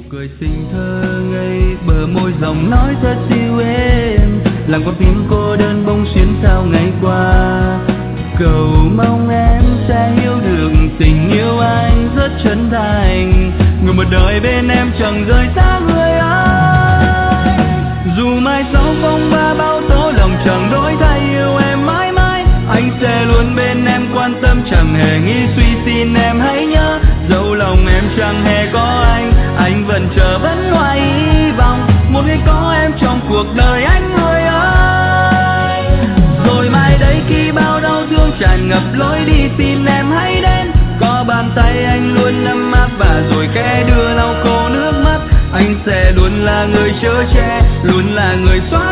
cười xinh thơ ngây, bờ môi giọng nói rất dịu êm, làm con tim cô đơn bỗng xuyến sao ngày qua. Cầu mong em sẽ hiểu được tình yêu anh rất chân thành, người một đời bên em chẳng rời xa người ấy. Dù mai sau phong ba bão tố lòng chẳng đổi thay, yêu em mãi mãi, anh sẽ luôn bên em quan tâm chẳng hề nghĩ suy. Xin em hãy nhớ, dẫu lòng em chẳng hề có anh vẫn chờ vẫn hoài hy vọng một ngày có em trong cuộc đời anh người ơi. Rồi mai đây khi bao đau thương tràn ngập lối đi, xin em hãy đến, có bàn tay anh luôn nắm áp và rồi kẻ đưa lau khô nước mắt. Anh sẽ luôn là người chở che, luôn là người xóa